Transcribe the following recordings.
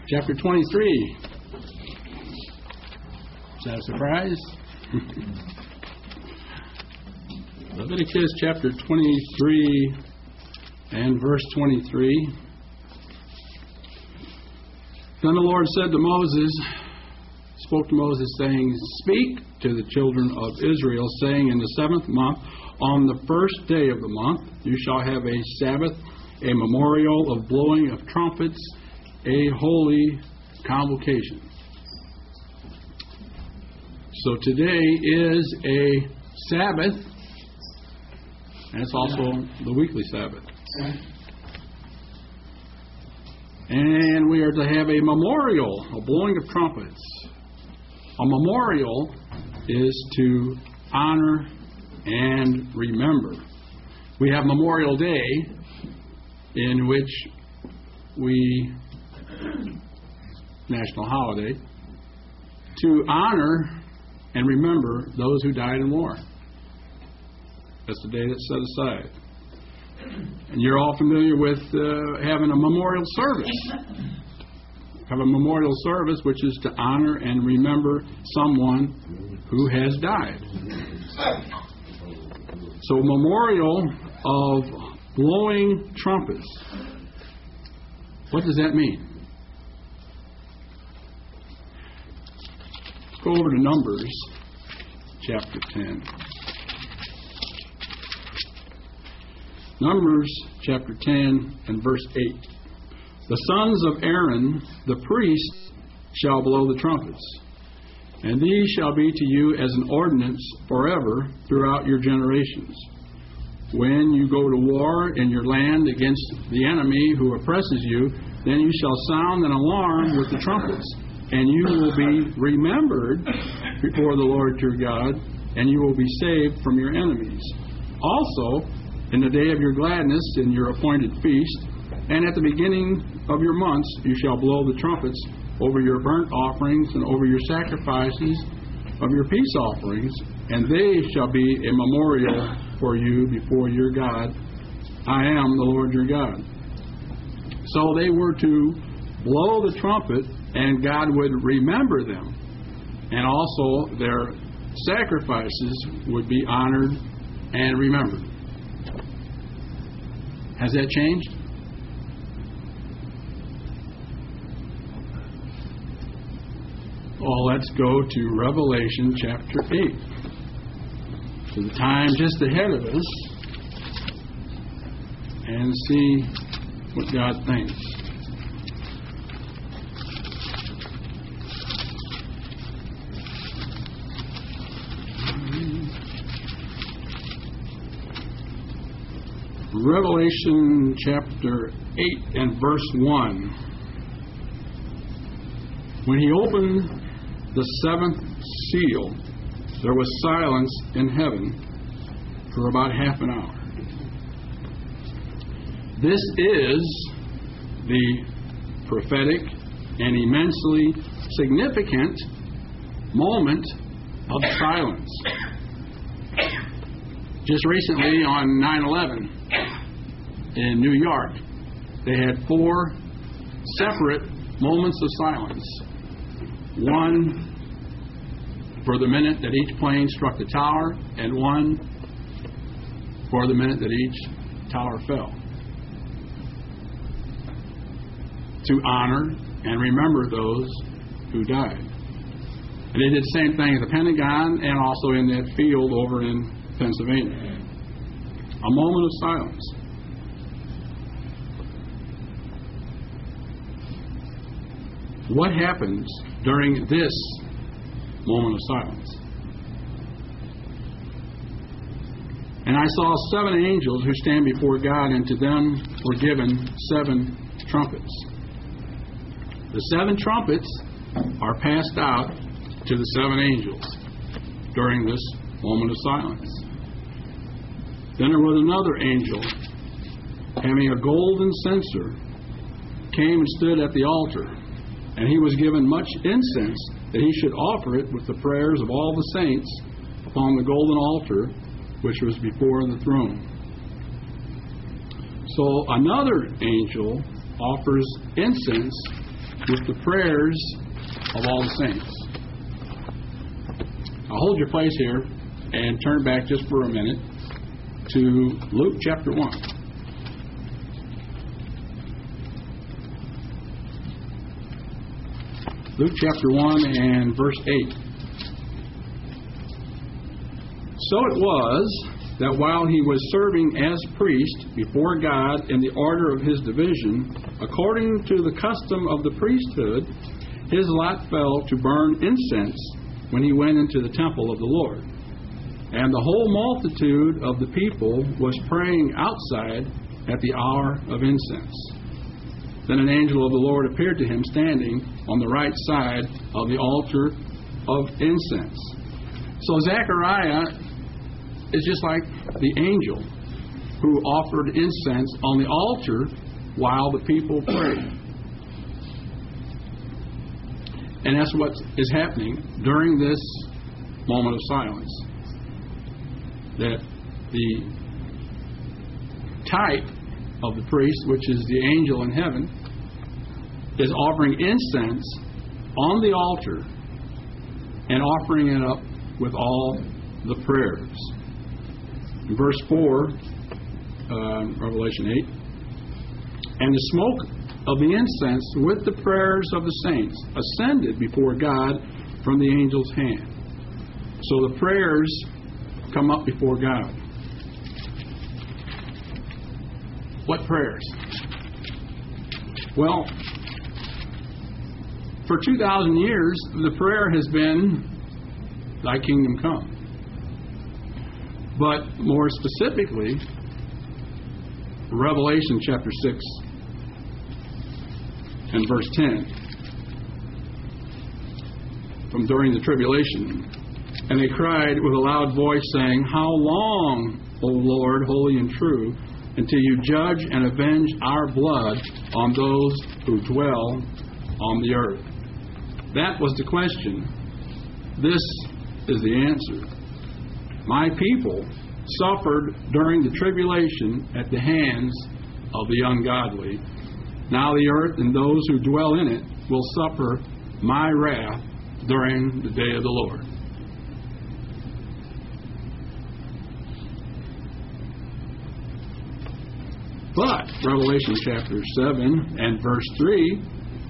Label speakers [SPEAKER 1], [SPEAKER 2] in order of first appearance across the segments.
[SPEAKER 1] chapter 23. Is that a surprise? Leviticus chapter 23 and verse 23. Then the Lord said to Moses, spoke to Moses, saying, Speak to the children of Israel, saying, In the 7th month, on the first day of the month, you shall have a Sabbath, a memorial of blowing of trumpets, a holy convocation. So today is a Sabbath, and it's also the weekly Sabbath. And we are to have a memorial, a blowing of trumpets. A memorial is to honor and remember. We have Memorial Day, in which we, national holiday, to honor and remember those who died in war. That's the day that's set aside. And you're all familiar with having a memorial service. Have a memorial service which is to honor and remember someone who has died. So, memorial of blowing trumpets. What does that mean? Let's go over to Numbers chapter 10. Numbers chapter 10 and verse 8. The sons of Aaron, the priest, shall blow the trumpets, and these shall be to you as an ordinance forever throughout your generations. When you go to war in your land against the enemy who oppresses you, then you shall sound an alarm with the trumpets, and you will be remembered before the Lord your God, and you will be saved from your enemies. Also, in the day of your gladness in your appointed feast, and at the beginning of your months, you shall blow the trumpets over your burnt offerings and over your sacrifices of your peace offerings, and they shall be a memorial for you before your God. I am the Lord your God. So they were to blow the trumpet, and God would remember them, and also their sacrifices would be honored and remembered. Has that changed? Well, let's go to Revelation chapter 8. To the time just ahead of us, and see what God thinks. Revelation chapter 8 and verse 1. When he opened the 7th seal, there was silence in heaven for about half an hour. This is the prophetic and immensely significant moment of silence. Just recently on 9/11 in New York, they had 4 separate moments of silence. One for the minute that each plane struck the tower, and one for the minute that each tower fell. To honor and remember those who died. And they did the same thing at the Pentagon and also in that field over in Pennsylvania. A moment of silence. What happens during this moment of silence? And I saw 7 angels who stand before God, and to them were given 7 trumpets. The 7 trumpets are passed out to the 7 angels during this moment of silence. Then there was another angel having a golden censer, came and stood at the altar, and he was given much incense that he should offer it with the prayers of all the saints upon the golden altar which was before the throne. So another angel offers incense with the prayers of all the saints. I'll hold your place here and turn back just for a minute to Luke chapter 1. Luke chapter 1 and verse 8. So it was that while he was serving as priest before God in the order of his division, according to the custom of the priesthood, his lot fell to burn incense when he went into the temple of the Lord. And the whole multitude of the people was praying outside at the hour of incense. Then an angel of the Lord appeared to him standing on the right side of the altar of incense. So Zechariah is just like the angel who offered incense on the altar while the people prayed. And that's what is happening during this moment of silence. That the type of the priest, which is the angel in heaven, is offering incense on the altar and offering it up with all the prayers. In verse 4, Revelation 8, and the smoke of the incense with the prayers of the saints ascended before God from the angel's hand. So the prayers come up before God. What prayers? Well, for 2,000 years, the prayer has been, Thy kingdom come. But more specifically, Revelation chapter 6 and verse 10, from during the tribulation, and they cried with a loud voice, saying, How long, O Lord, holy and true, until you judge and avenge our blood on those who dwell on the earth? That was the question. This is the answer. My people suffered during the tribulation at the hands of the ungodly. Now the earth and those who dwell in it will suffer my wrath during the day of the Lord. But Revelation chapter 7 and verse 3,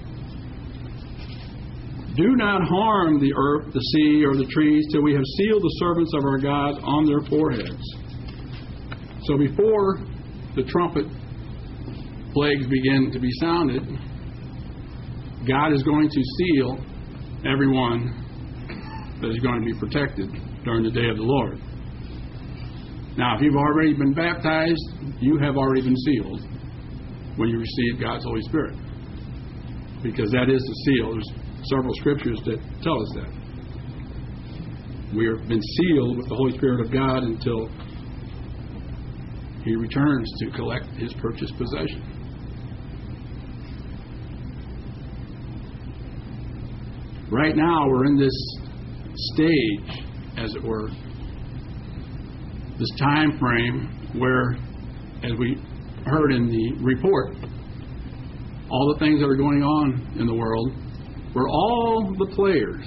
[SPEAKER 1] do not harm the earth, the sea, or the trees till we have sealed the servants of our God on their foreheads. So before the trumpet plagues begin to be sounded, God is going to seal everyone that is going to be protected during the day of the Lord. Now, if you've already been baptized, you have already been sealed when you receive God's Holy Spirit, because that is the seal. There's several scriptures that tell us that. We have been sealed with the Holy Spirit of God until He returns to collect His purchased possession. Right now, we're in this stage, as it were, this time frame where, as we heard in the report, all the things that are going on in the world, where all the players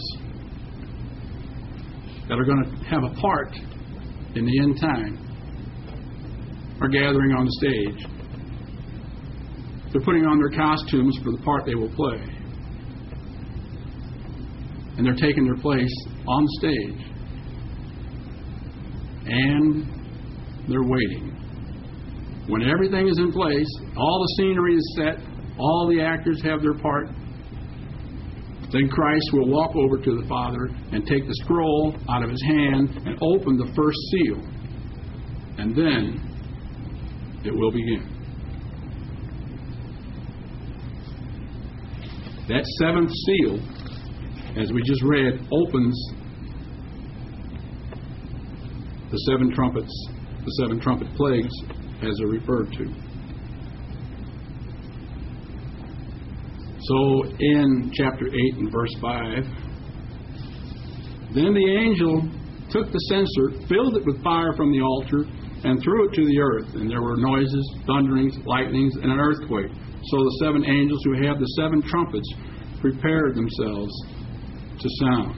[SPEAKER 1] that are going to have a part in the end time are gathering on the stage. They're putting on their costumes for the part they will play. And they're taking their place on stage. And they're waiting. When everything is in place, all the scenery is set, all the actors have their part, then Christ will walk over to the Father and take the scroll out of His hand and open the first seal. And then it will begin. That seventh seal, as we just read, opens the seven trumpets, the seven trumpet plagues, as they're referred to. So in chapter 8 and verse 5, then the angel took the censer, filled it with fire from the altar, and threw it to the earth. And there were noises, thunderings, lightnings, and an earthquake. So the seven angels who have the seven trumpets prepared themselves to sound.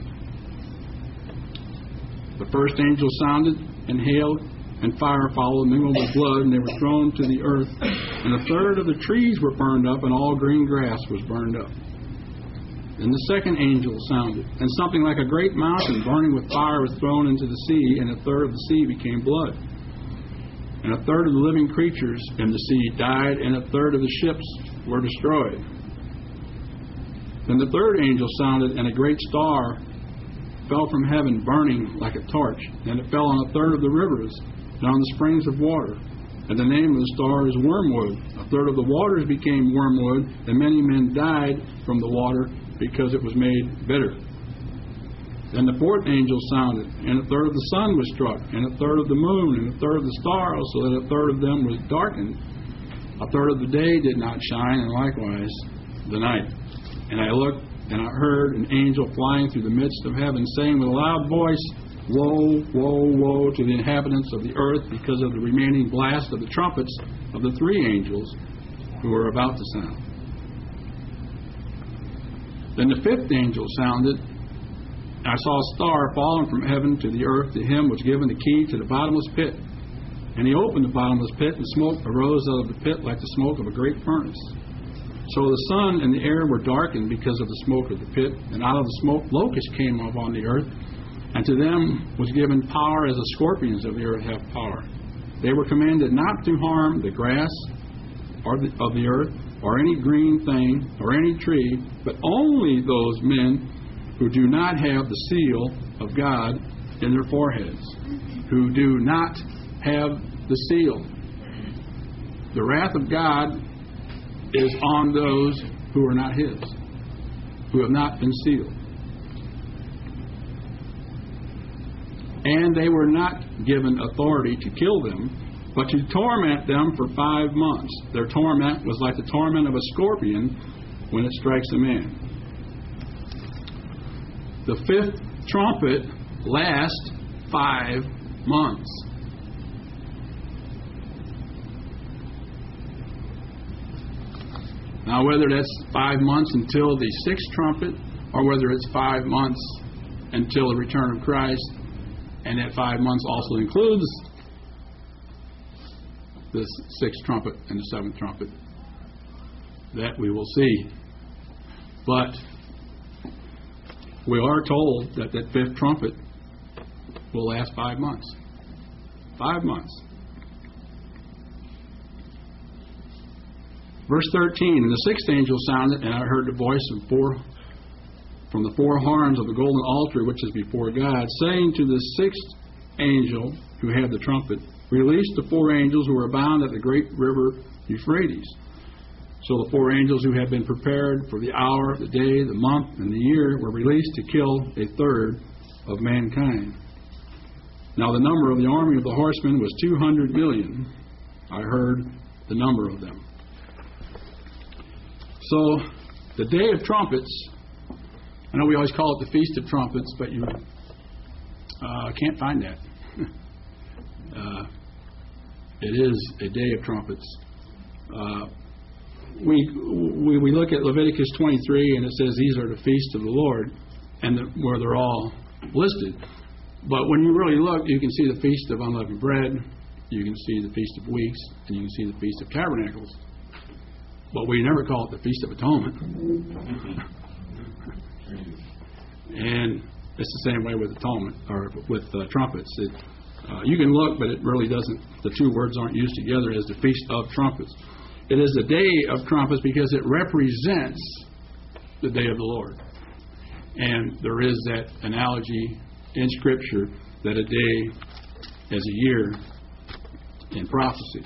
[SPEAKER 1] The first angel sounded, and hail and fire followed, mingled with blood, and they were thrown to the earth. And a third of the trees were burned up, and all green grass was burned up. Then the second angel sounded, and something like a great mountain burning with fire was thrown into the sea, and a third of the sea became blood. And a third of the living creatures in the sea died, and a third of the ships were destroyed. Then the third angel sounded, and a great star fell from heaven, burning like a torch, and it fell on a third of the rivers and on the springs of water. And the name of the star is Wormwood. A third of the waters became wormwood, and many men died from the water because it was made bitter. Then the fourth angel sounded, and a third of the sun was struck, and a third of the moon, and a third of the stars, so that a third of them was darkened. A third of the day did not shine, and likewise the night. And I looked, and I heard an angel flying through the midst of heaven, saying with a loud voice, Woe, woe, woe to the inhabitants of the earth, because of the remaining blast of the trumpets of the three angels who were about to sound. Then the fifth angel sounded, and I saw a star falling from heaven to the earth. To him was given the key to the bottomless pit. And he opened the bottomless pit, and smoke arose out of the pit like the smoke of a great furnace. So the sun and the air were darkened because of the smoke of the pit, and out of the smoke locusts came up on the earth, and to them was given power as the scorpions of the earth have power. They were commanded not to harm the grass of the earth, or any green thing, or any tree, but only those men who do not have the seal of God in their foreheads, who do not have the seal. The wrath of God is on those who are not His, who have not been sealed. And they were not given authority to kill them, but to torment them for 5 months. Their torment was like the torment of a scorpion when it strikes a man. The fifth trumpet lasts 5 months. Now, whether that's 5 months until the sixth trumpet, or whether it's 5 months until the return of Christ, and that 5 months also includes the sixth trumpet and the seventh trumpet, that we will see. But we are told that that fifth trumpet will last 5 months. 5 months. Verse 13, and the sixth angel sounded, and I heard the voice of from the four horns of the golden altar which is before God, saying to the sixth angel who had the trumpet, Release the four angels who were bound at the great river Euphrates. So the four angels who had been prepared for the hour, the day, the month, and the year were released to kill a third of mankind. Now the number of the army of the horsemen was 200 million. I heard the number of them. So, the Day of Trumpets, I know we always call it the Feast of Trumpets, but you can't find that. It is a Day of Trumpets. We look at Leviticus 23, and it says these are the feasts of the Lord, and where they're all listed. But when you really look, you can see the Feast of Unleavened Bread, you can see the Feast of Weeks, and you can see the Feast of Tabernacles. But we never call it the Feast of Atonement. And it's the same way with atonement, or with trumpets. You can look, but it really doesn't. The two words aren't used together as the Feast of Trumpets. It is the Day of Trumpets because it represents the Day of the Lord. And there is that analogy in Scripture that a day is a year in prophecy.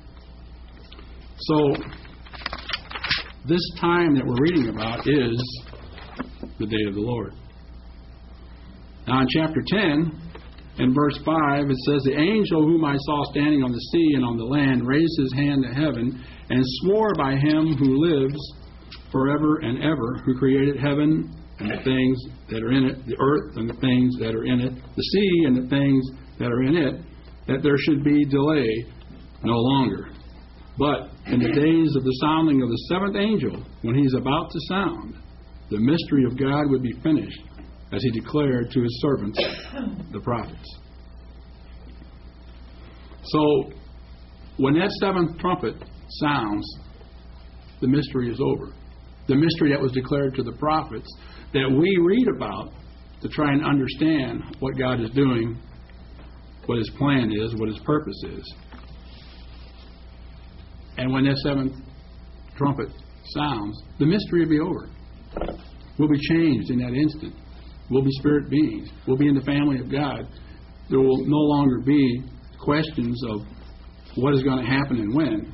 [SPEAKER 1] So, this time that we're reading about is the Day of the Lord. Now in chapter 10, in verse 5, it says, The angel whom I saw standing on the sea and on the land raised his hand to heaven and swore by him who lives forever and ever, who created heaven and the things that are in it, the earth and the things that are in it, the sea and the things that are in it, that there should be delay no longer. But in the days of the sounding of the seventh angel, when he's about to sound, the mystery of God would be finished, as he declared to his servants, the prophets. So, when that seventh trumpet sounds, the mystery is over. The mystery that was declared to the prophets that we read about to try and understand what God is doing, what his plan is, what his purpose is. And when that seventh trumpet sounds, the mystery will be over. We'll be changed in that instant. We'll be spirit beings. We'll be in the family of God. There will no longer be questions of what is going to happen and when.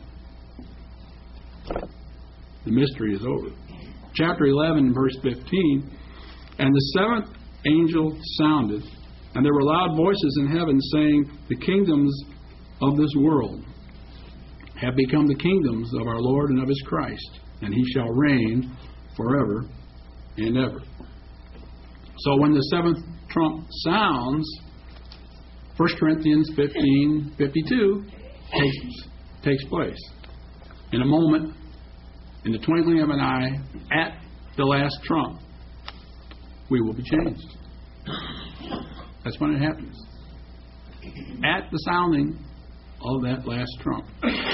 [SPEAKER 1] The mystery is over. Chapter 11, verse 15, and the seventh angel sounded, and there were loud voices in heaven saying, the kingdoms of this world have become the kingdoms of our Lord and of his Christ, and he shall reign forever and ever. So when the seventh trump sounds, 1 Corinthians 15:52 takes place. In a moment, in the twinkling of an eye, at the last trump, we will be changed. That's when it happens. At the sounding of that last trump.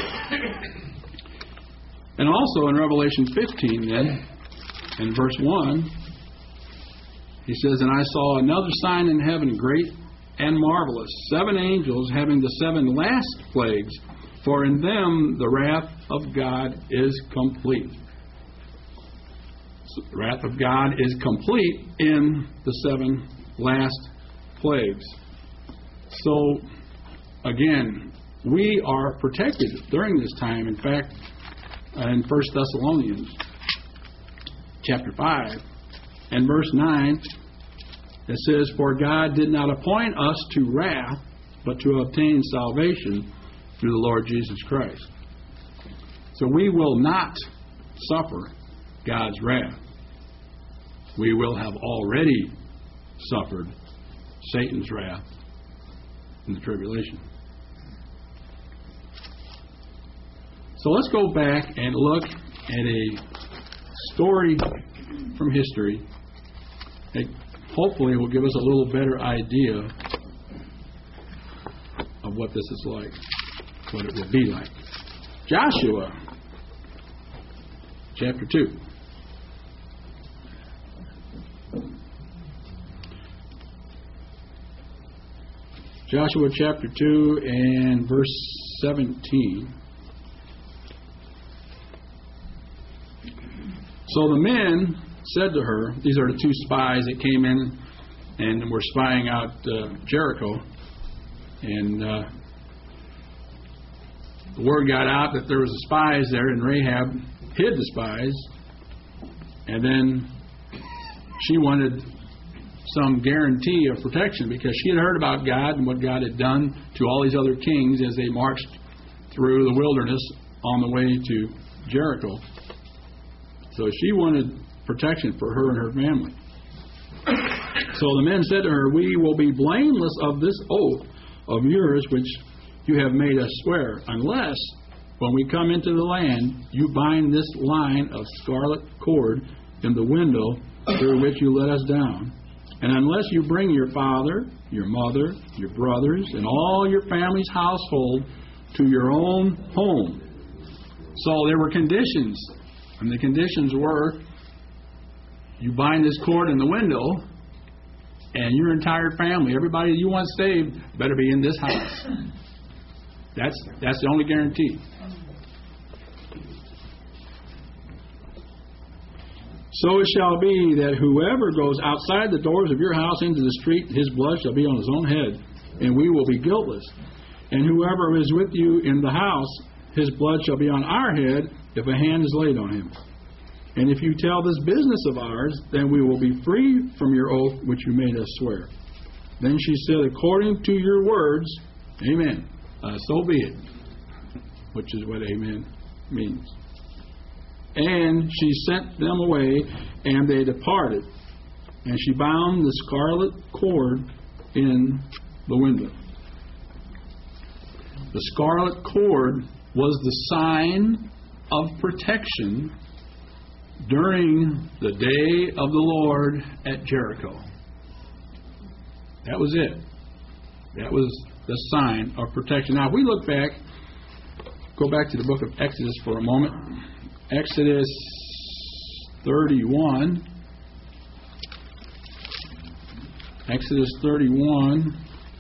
[SPEAKER 1] And also in Revelation 15 then, in verse 1, he says, and I saw another sign in heaven, great and marvelous, 7 angels having the 7 last plagues, for in them the wrath of God is complete. So the wrath of God is complete in the 7 last plagues. So, again, we are protected during this time. In fact, in 1 Thessalonians chapter 5 and verse 9, it says, for God did not appoint us to wrath, but to obtain salvation through the Lord Jesus Christ. So we will not suffer God's wrath. We will have already suffered Satan's wrath in the tribulation. So let's go back and look at a story from history that hopefully will give us a little better idea of what this is like, what it will be like. Joshua, chapter 2. Joshua chapter 2 and verse 17. So the men said to her, these are the 2 spies that came in and were spying out Jericho. And the word got out that there was spies there, and Rahab hid the spies. And then she wanted some guarantee of protection because she had heard about God and what God had done to all these other kings as they marched through the wilderness on the way to Jericho. So she wanted protection for her and her family. So the men said to her, we will be blameless of this oath of yours which you have made us swear, unless when we come into the land you bind this line of scarlet cord in the window through which you let us down. And unless you bring your father, your mother, your brothers, and all your family's household to your own home. So there were conditions. And the conditions were, you bind this cord in the window, and your entire family, everybody you want saved, better be in this house. That's the only guarantee. So it shall be that whoever goes outside the doors of your house into the street, his blood shall be on his own head, and we will be guiltless. And whoever is with you in the house, his blood shall be on our head if a hand is laid on him. And if you tell this business of ours, then we will be free from your oath which you made us swear. Then she said, according to your words, amen. So be it. Which is what amen means. And she sent them away, and they departed. And she bound the scarlet cord in the window. The scarlet cord was the sign of protection during the day of the Lord at Jericho. That was it. That was the sign of protection. Now, if we look back, go back to the book of Exodus for a moment. Exodus 31. Exodus 31,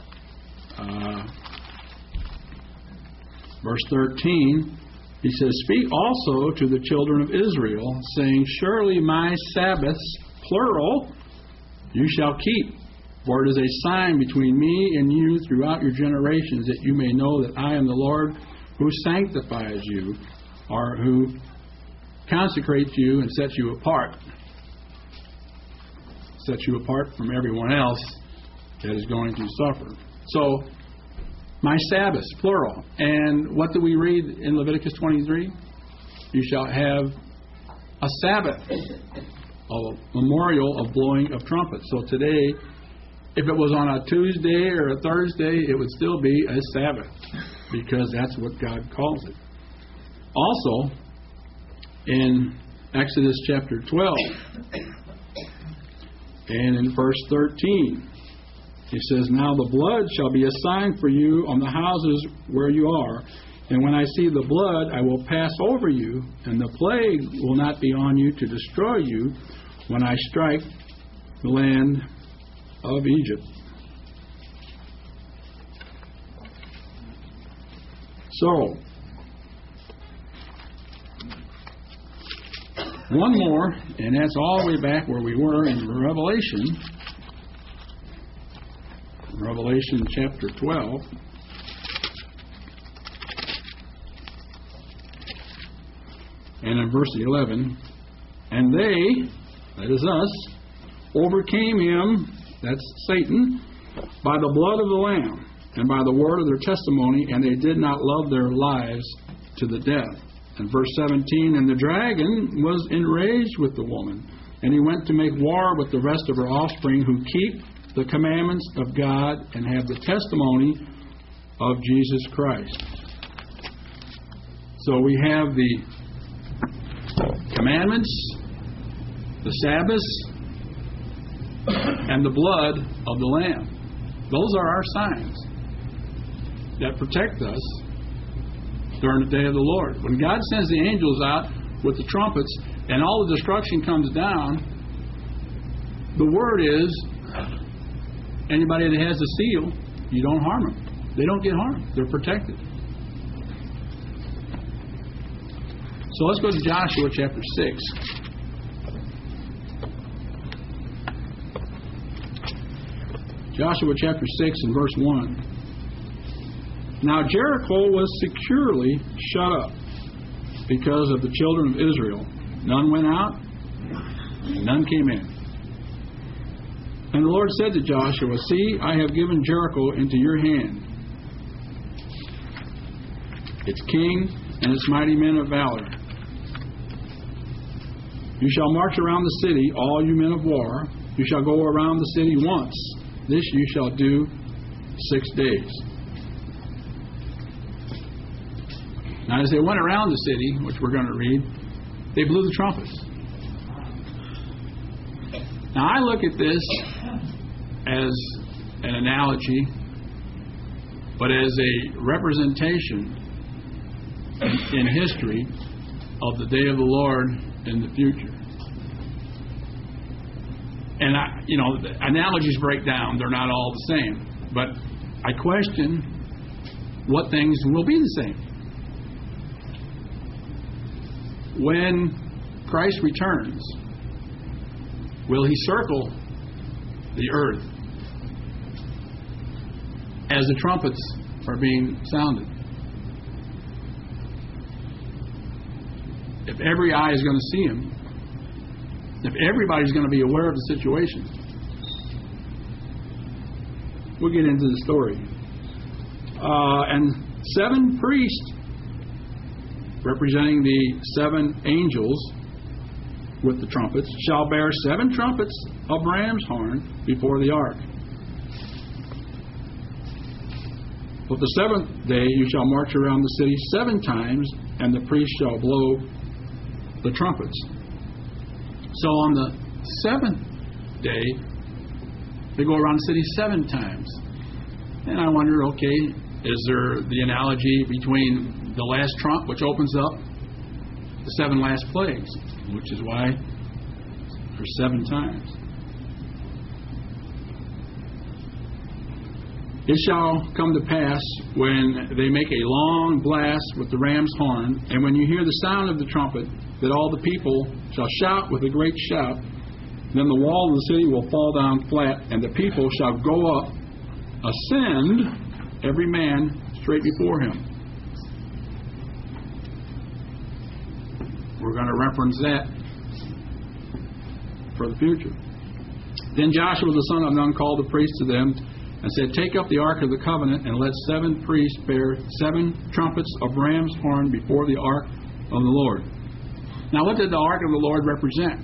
[SPEAKER 1] verse 13. He says, "Speak also to the children of Israel, saying, Surely my Sabbaths, plural, you shall keep. For it is a sign between me and you throughout your generations, that you may know that I am the Lord who sanctifies you," or who consecrates you and sets you apart. Sets you apart from everyone else that is going to suffer. So, my Sabbath, plural. And what do we read in Leviticus 23? You shall have a Sabbath, a memorial of blowing of trumpets. So today, if it was on a Tuesday or a Thursday, it would still be a Sabbath, because that's what God calls it. Also, in Exodus chapter 12, and in verse 13, he says, "Now the blood shall be a sign for you on the houses where you are. And when I see the blood, I will pass over you, and the plague will not be on you to destroy you when I strike the land of Egypt." So, one more, and that's all the way back where we were in Revelation. Revelation chapter 12. And in verse 11, "And they," that is us, "overcame him," that's Satan, "by the blood of the Lamb and by the word of their testimony, and they did not love their lives to the death." And verse 17, "And the dragon was enraged with the woman, and he went to make war with the rest of her offspring who keep the commandments of God and have the testimony of Jesus Christ." So we have the commandments, the Sabbaths, and the blood of the Lamb. Those are our signs that protect us during the day of the Lord. When God sends the angels out with the trumpets and all the destruction comes down, the word is, anybody that has a seal, you don't harm them. They don't get harmed. They're protected. So let's go to Joshua chapter 6. Joshua chapter 6 and verse 1. "Now Jericho was securely shut up because of the children of Israel. None went out, none came in. And the Lord said to Joshua, See, I have given Jericho into your hand, its king and its mighty men of valor. You shall march around the city, all you men of war. You shall go around the city once. This you shall do 6 days." Now, as they went around the city, which we're going to read, they blew the trumpets. Now, I look at this as an analogy, but as a representation in history of the day of the Lord in the future. And, analogies break down. They're not all the same. But I question what things will be the same. When Christ returns, will he circle the earth as the trumpets are being sounded? If every eye is going to see him, if everybody's going to be aware of the situation, we'll get into the story. And 7 priests, representing the 7 angels with the trumpets, shall bear 7 trumpets of ram's horn before the ark. But the 7th day you shall march around the city 7 times, and the priest shall blow the trumpets. So on the seventh day, they go around the city 7 times. And I wonder, okay, is there the analogy between the last trump, which opens up the 7 last plagues, which is why for 7 times. It shall come to pass when they make a long blast with the ram's horn, and when you hear the sound of the trumpet, that all the people shall shout with a great shout. Then the wall of the city will fall down flat, and the people shall go up, ascend, every man straight before him. We're going to reference that for the future. Then Joshua the son of Nun called the priests to them and said, take up the ark of the covenant, and let 7 priests bear 7 trumpets of ram's horn before the ark of the Lord. Now, what did the ark of the Lord represent?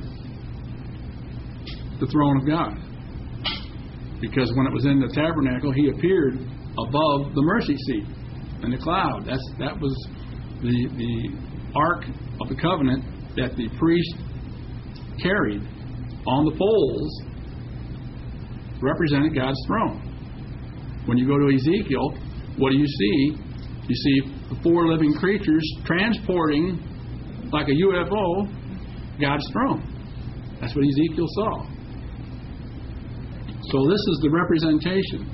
[SPEAKER 1] The throne of God. Because when it was in the tabernacle, he appeared above the mercy seat in the cloud. That was the ark of the covenant that the priest carried on the poles, represented God's throne. When you go to Ezekiel, what do you see? You see the 4 living creatures transporting, like a UFO, God's throne. That's what Ezekiel saw. So this is the representation.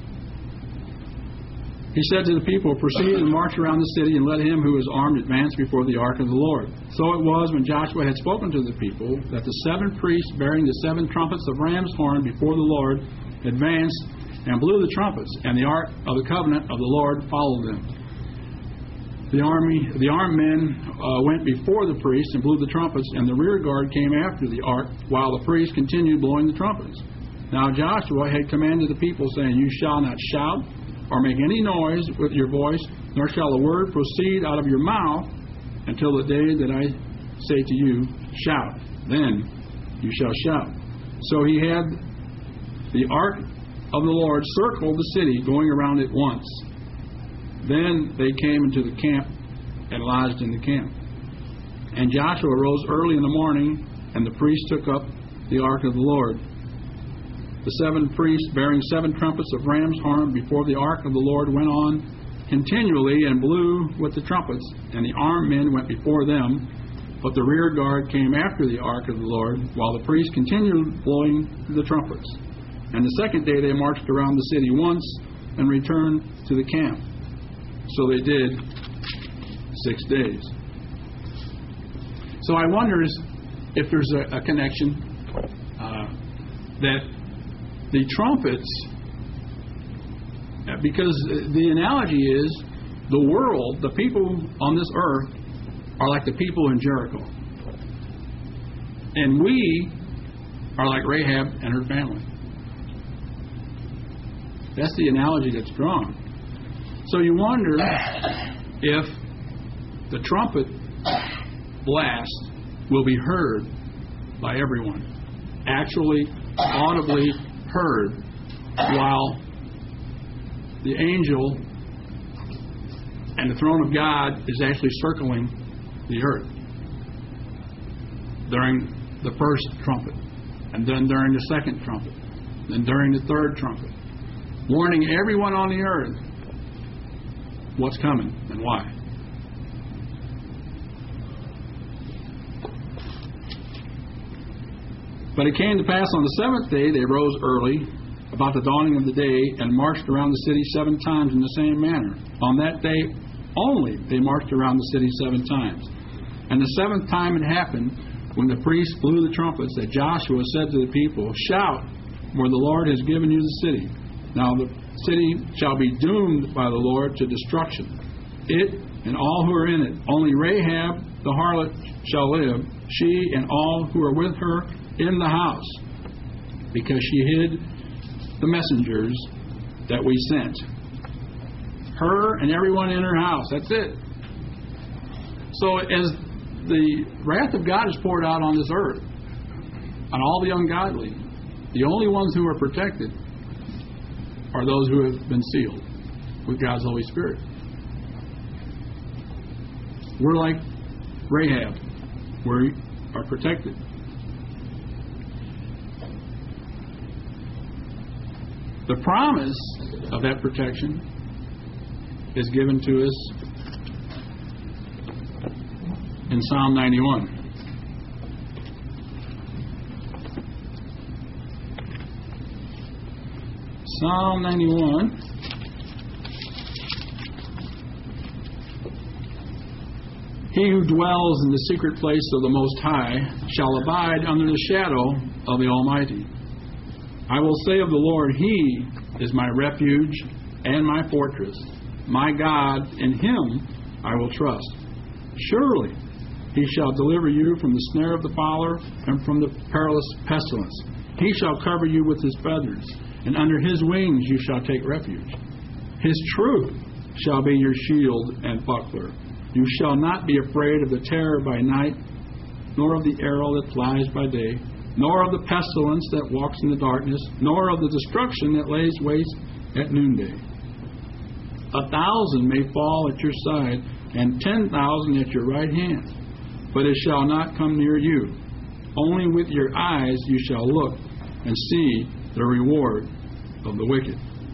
[SPEAKER 1] He said to the people, proceed and march around the city, and let him who is armed advance before the ark of the Lord. So it was, when Joshua had spoken to the people, that the 7 priests bearing the 7 trumpets of ram's horn before the Lord advanced and blew the trumpets, and the ark of the covenant of the Lord followed them. The armed men went before the priests and blew the trumpets, and the rear guard came after the ark, while the priests continued blowing the trumpets. Now Joshua had commanded the people, saying, you shall not shout or make any noise with your voice, nor shall a word proceed out of your mouth until the day that I say to you, shout. Then you shall shout. So he had the ark of the Lord circle the city, going around it once. Then they came into the camp and lodged in the camp. And Joshua rose early in the morning, and the priests took up the ark of the Lord. The 7 priests bearing 7 trumpets of ram's horn before the ark of the Lord went on continually and blew with the trumpets, and the armed men went before them, but the rear guard came after the ark of the Lord, while the priests continued blowing the trumpets. And the second day they marched around the city once and returned to the camp. So they did 6 days. So I wonder if there's a connection that the trumpets, because the analogy is the world, the people on this earth are like the people in Jericho. And we are like Rahab and her family. That's the analogy that's drawn. So you wonder if the trumpet blast will be heard by everyone, actually audibly heard, while the angel and the throne of God is actually circling the earth during the first trumpet, and then during the second trumpet, then during the third trumpet, warning everyone on the earth what's coming and why. But it came to pass on the 7th day they rose early, about the dawning of the day, and marched around the city 7 times in the same manner. On that day only they marched around the city 7 times. And the 7th time it happened, when the priests blew the trumpets, that Joshua said to the people, shout, for the Lord has given you the city. Now the city shall be doomed by the Lord to destruction, it and all who are in it. Only Rahab the harlot shall live, she and all who are with her in the house, because she hid the messengers that we sent. Her and everyone in her house. That's it. So as the wrath of God is poured out on this earth, on all the ungodly, the only ones who are protected are those who have been sealed with God's Holy Spirit. We're like Rahab. We are protected. The promise of that protection is given to us in Psalm 91. Psalm 91. He who dwells in the secret place of the Most High shall abide under the shadow of the Almighty. I will say of the Lord, He is my refuge and my fortress. My God, in Him I will trust. Surely He shall deliver you from the snare of the fowler and from the perilous pestilence. He shall cover you with His feathers, and under His wings you shall take refuge. His truth shall be your shield and buckler. You shall not be afraid of the terror by night, nor of the arrow that flies by day, nor of the pestilence that walks in the darkness, nor of the destruction that lays waste at noonday. 1,000 may fall at your side, and 10,000 at your right hand, but it shall not come near you. Only with your eyes you shall look and see the reward of the wicked.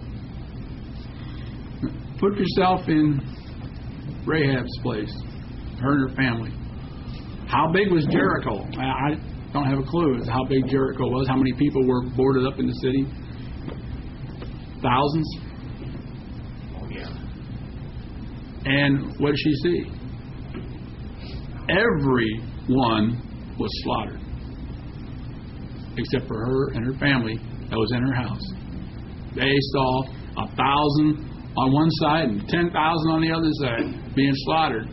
[SPEAKER 1] Put yourself in Rahab's place, her and her family. How big was Jericho? I don't have a clue as to how big Jericho was, how many people were boarded up in the city. Thousands.
[SPEAKER 2] Oh, yeah.
[SPEAKER 1] And what did she see? Everyone was slaughtered, except for her and her family that was in her house. They saw 1,000 on one side and 10,000 on the other side being slaughtered.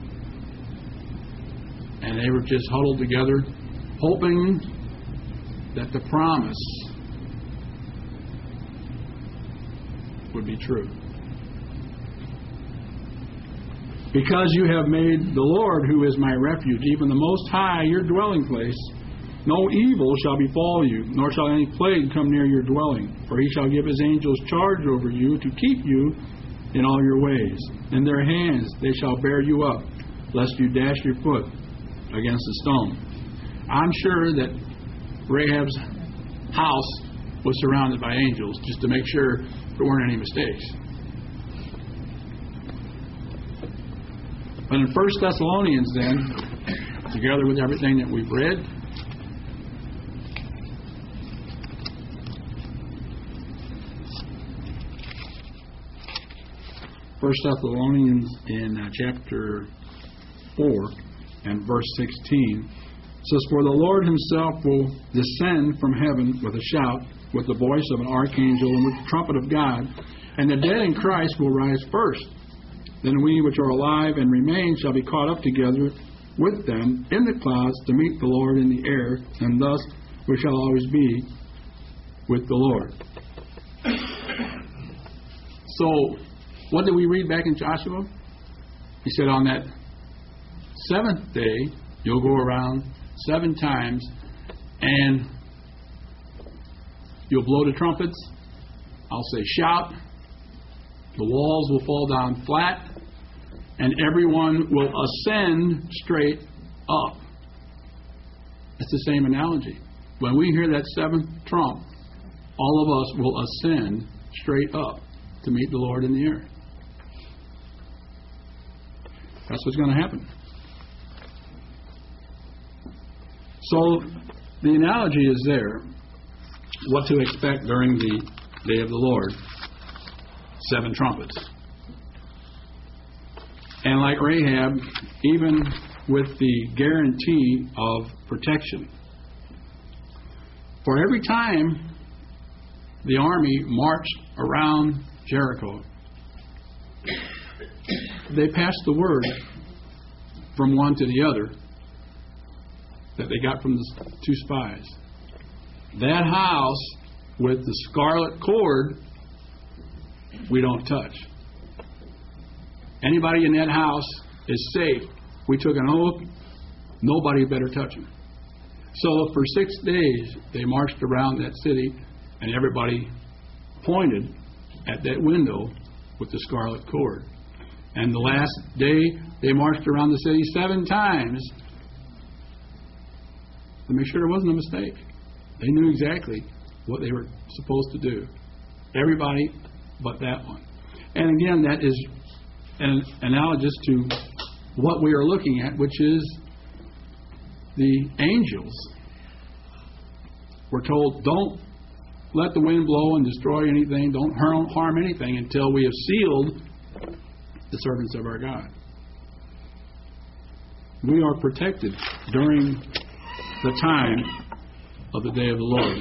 [SPEAKER 1] And they were just huddled together, hoping that the promise would be true. Because you have made the Lord, who is my refuge, even the Most High, your dwelling place, no evil shall befall you, nor shall any plague come near your dwelling. For He shall give His angels charge over you to keep you in all your ways. In their hands they shall bear you up, lest you dash your foot against a stone. I'm sure that Rahab's house was surrounded by angels just to make sure there weren't any mistakes. But in 1 Thessalonians then, together with everything that we've read, 1 Thessalonians in chapter 4 and verse 16 says, For the Lord Himself will descend from heaven with a shout, with the voice of an archangel, and with the trumpet of God, and the dead in Christ will rise first. Then we which are alive and remain shall be caught up together with them in the clouds to meet the Lord in the air, and thus we shall always be with the Lord. So, what did we read back in Joshua? He said, on that seventh day, you'll go around 7 times, and you'll blow the trumpets. I'll say, shout. The walls will fall down flat, and everyone will ascend straight up. It's the same analogy. When we hear that 7th trump, all of us will ascend straight up to meet the Lord in the air. That's what's going to happen. So the analogy is there, what to expect during the day of the Lord. 7 trumpets. And like Rahab, even with the guarantee of protection. For every time the army marched around Jericho, they passed the word from one to the other that they got from the 2 spies. That house with the scarlet cord, we don't touch. Anybody in that house is safe. We took an oath, nobody better touch him. So for 6 days, they marched around that city, and everybody pointed at that window with the scarlet cord. And the last day, they marched around the city 7 times to make sure there wasn't a mistake. They knew exactly what they were supposed to do. Everybody but that one. And again, that is analogous to what we are looking at, which is the angels. We're told, don't let the wind blow and destroy anything. Don't harm anything until we have sealed the servants of our God. We are protected during the time of the day of the Lord.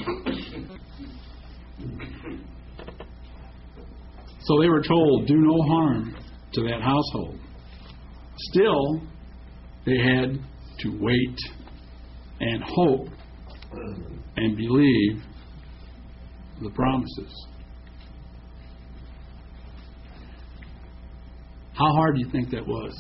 [SPEAKER 1] So they were told, do no harm to that household. Still, they had to wait and hope and believe the promises. How hard do you think that was?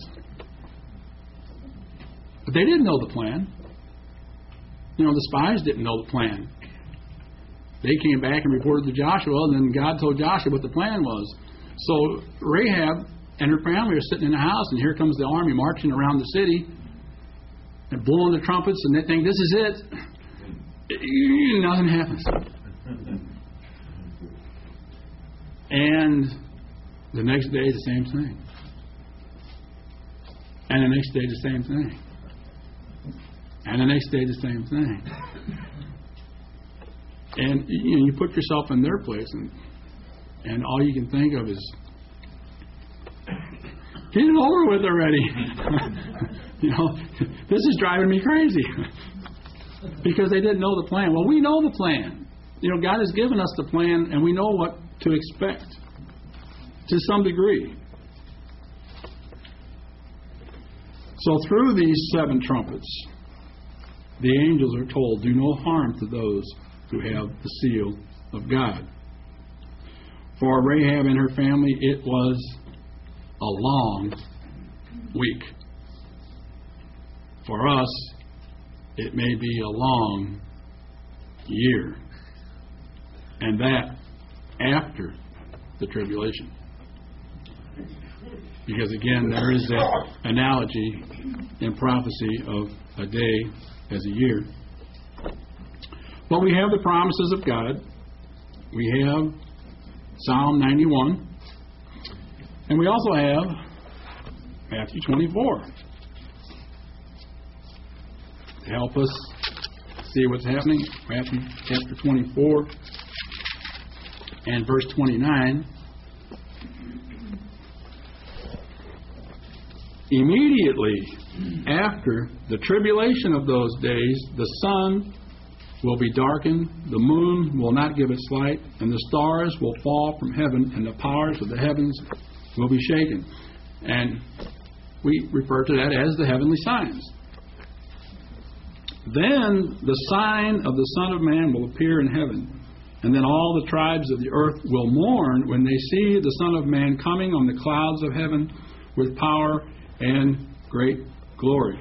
[SPEAKER 1] But they didn't know the plan. You know, the spies didn't know the plan. They came back and reported to Joshua, and then God told Joshua what the plan was. So Rahab and her family are sitting in the house, and here comes the army marching around the city and blowing the trumpets, and they think, this is it. Nothing happens. And the next day, the same thing. And the next day, the same thing. And the next day, the same thing. And you put yourself in their place, and all you can think of is, get it over with already. This is driving me crazy. Because they didn't know the plan. Well, we know the plan. God has given us the plan, and we know what to expect to some degree. So through these 7 trumpets, the angels are told, do no harm to those who have the seal of God. For Rahab and her family, it was a long week. For us, it may be a long year. And that after the tribulation. Because again, there is that analogy in prophecy of a day as a year. But we have the promises of God. We have Psalm 91. And we also have Matthew 24. To help us see what's happening. Matthew chapter 24 and verse 29. Immediately after the tribulation of those days, the sun will be darkened, the moon will not give its light, and the stars will fall from heaven, and the powers of the heavens will be shaken. And we refer to that as the heavenly signs. Then the sign of the Son of Man will appear in heaven, and then all the tribes of the earth will mourn when they see the Son of Man coming on the clouds of heaven with power and great glory.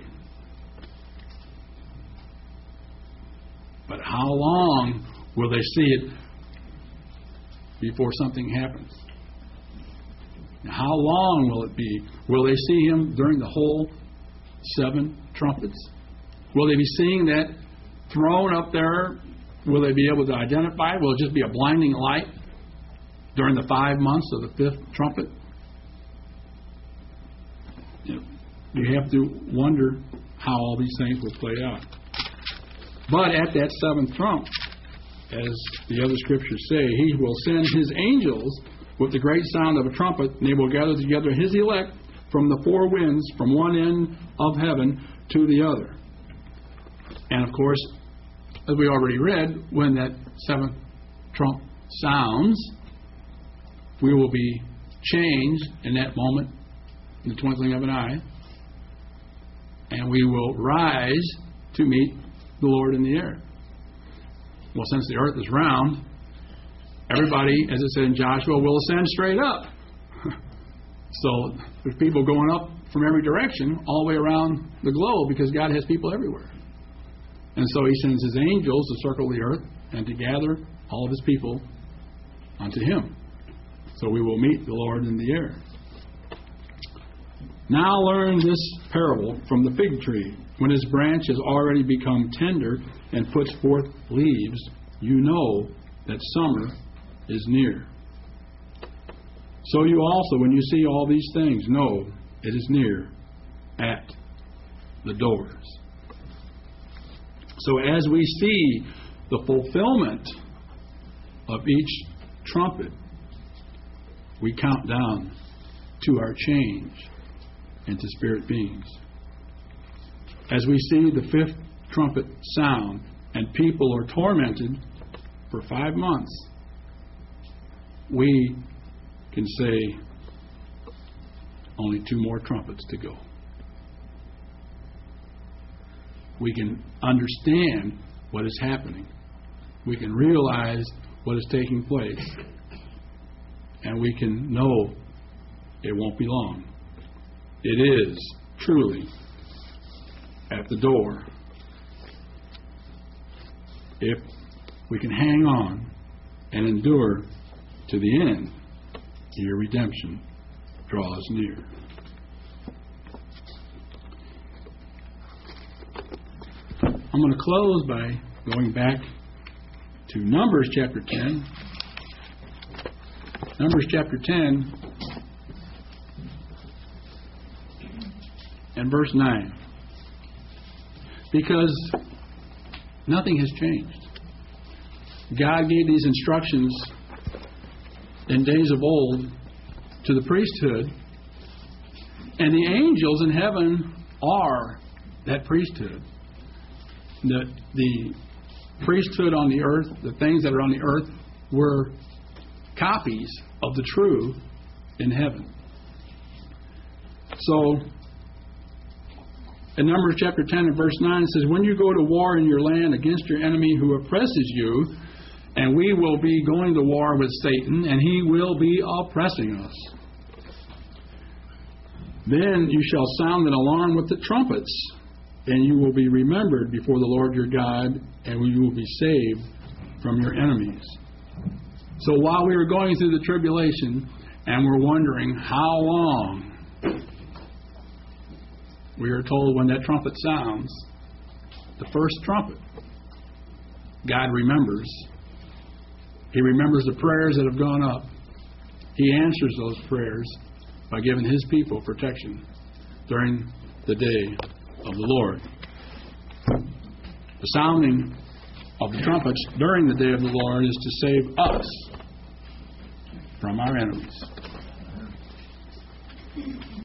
[SPEAKER 1] But how long will they see it before something happens? How long will it be? Will they see him during the whole 7 trumpets? Will they be seeing that throne up there? Will they be able to identify it? Will it just be a blinding light during the 5 months of the 5th trumpet? You have to wonder how all these things will play out. But at that 7th trump, as the other scriptures say, he will send his angels with the great sound of a trumpet, and they will gather together his elect from the 4 winds, from one end of heaven to the other. And of course, as we already read, when that 7th trump sounds, we will be changed in that moment, in the twinkling of an eye, and we will rise to meet the Lord in the air. Well, since the earth is round, everybody, as it said in Joshua, will ascend straight up. So there's people going up from every direction all the way around the globe because God has people everywhere. And so he sends his angels to circle the earth and to gather all of his people unto him. So we will meet the Lord in the air. Now learn this parable from the fig tree. When his branch has already become tender and puts forth leaves, you know that summer is near. So you also, when you see all these things, know it is near at the doors. So as we see the fulfillment of each trumpet, we count down to our change into spirit beings. As we see the fifth trumpet sound and people are tormented for 5 months, we can say only 2 more trumpets to go. We can understand what is happening. We can realize what is taking place. And we can know it won't be long. It is truly at the door. If we can hang on and endure to the end, your redemption draws near. I'm going to close by going back to Numbers chapter 10. Numbers chapter 10 and verse 9. Because nothing has changed. God gave these instructions in days of old to the priesthood, and the angels in heaven are that priesthood. The priesthood on the earth, the things that are on the earth, were copies of the true in heaven. So, in Numbers chapter 10 and verse 9, it says, when you go to war in your land against your enemy who oppresses you, and we will be going to war with Satan, and he will be oppressing us. Then you shall sound an alarm with the trumpets, and you will be remembered before the Lord your God, and you will be saved from your enemies. So while we were going through the tribulation, and we're wondering how long, we are told when that trumpet sounds, the first trumpet, God remembers. He remembers the prayers that have gone up. He answers those prayers by giving His people protection during the day of the Lord. The sounding of the trumpets during the day of the Lord is to save us from our enemies.